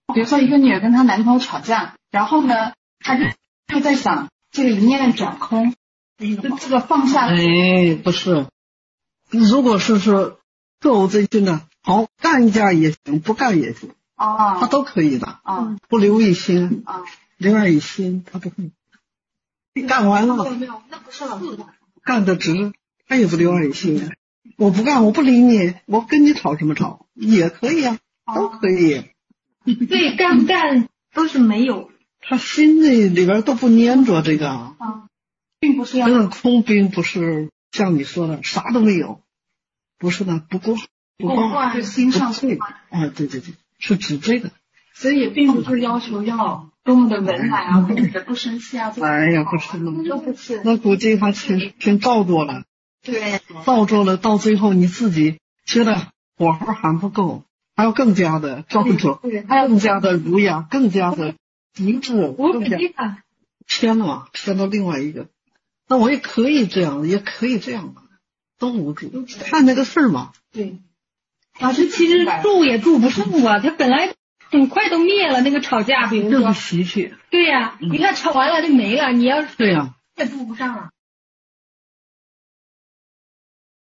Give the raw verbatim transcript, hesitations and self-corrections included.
比如说一个女人跟她男朋友吵架，然后呢，她就就在想这个一念转空，就这个放下。 哎，不是，如果是说作无真心的，好干一架也行，不干也行， 哦， 他都可以的， 哦， 不留一心， 哦， 留爱一心，他不会。你干完了， 没有没有，那不是老师的。 干得直，他也不留爱一心。我不干，我不理你，我跟你吵什么吵？也可以啊，都可以。 对，干不干都是没有。 他心里里边都不粘着这个啊， 并不是要这个空并不是像你说的啥都没有，不是的，不过不过是心上不会啊，对对对，是指这个。 所以也并不是要求要多么的文雅啊，或者是不生气啊。 哎呀，不是那都不是。 那估计他挺挺造作了。 对， 造作了，到最后你自己觉得火候还不够，还要更加的造作，还要更加的儒雅，更加的极致，更加偏了嘛，偏到另外一个。那我也可以这样，也可以这样嘛，都无助，看那个事儿嘛。 对， 老师其实助也助不上啊，他本来很快都灭了那个吵架，比如说这是习气。 对呀、啊，你看吵完了就没了，你要是对呀、啊， 也助不上了。